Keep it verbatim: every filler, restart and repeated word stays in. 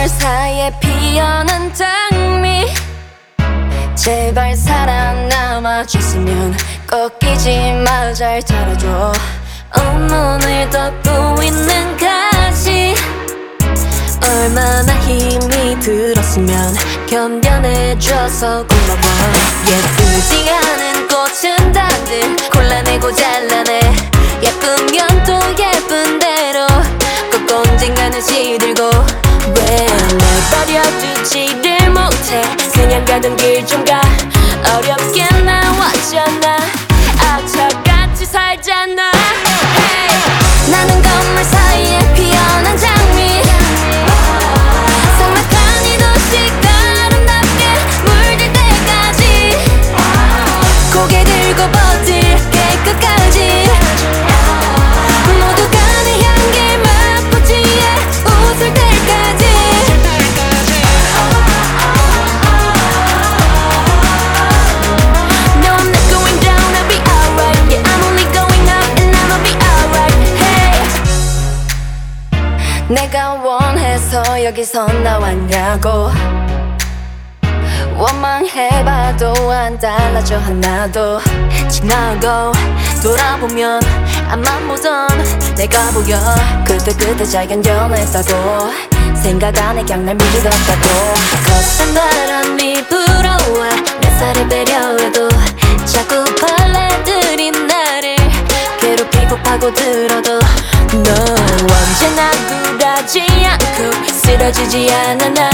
사이에 피어난 장미 제발 살아남아 줬으면 꺾이지 마 잘 tal어줘 온몸을 덮고 있는 가시 얼마나 힘이 들었으면 견뎌내줘서 고마워 예쁘지 않은 꽃은 다들 골라내고 잘라내 예쁘면 또 예쁜 대로 꼭 언젠가는 시들고 왜 날 버려두지를 못해 그냥 가던 길 좀 가 어렵게 나왔잖아 악착같이 살잖아 hey. 나는 건물 사이에 피어난 장미 삭막한 이 도시가 아름답게 물들 때까지 고개 들고 버틸게 끝까지 모두가 내 향기 맛보지에 웃을 때까지 No I'm not going down I'll be alright Yeah I'm only going up and I'ma be alright Hey 내가 원해서 여기서 나왔냐고 원망해봐도 안 달라져 하나도 지나고 돌아보면 앞만 보던 내가 보여 그때 그때 잘 견뎌냈다고 생각 안에 그냥 날 믿었다고 거센 바람이 불어와 내 살을 배려해도 자꾸 벌레들이 나를 괴롭히고 파고들어도 너 언제나 굴하지 않고 쓰러지지 않아 나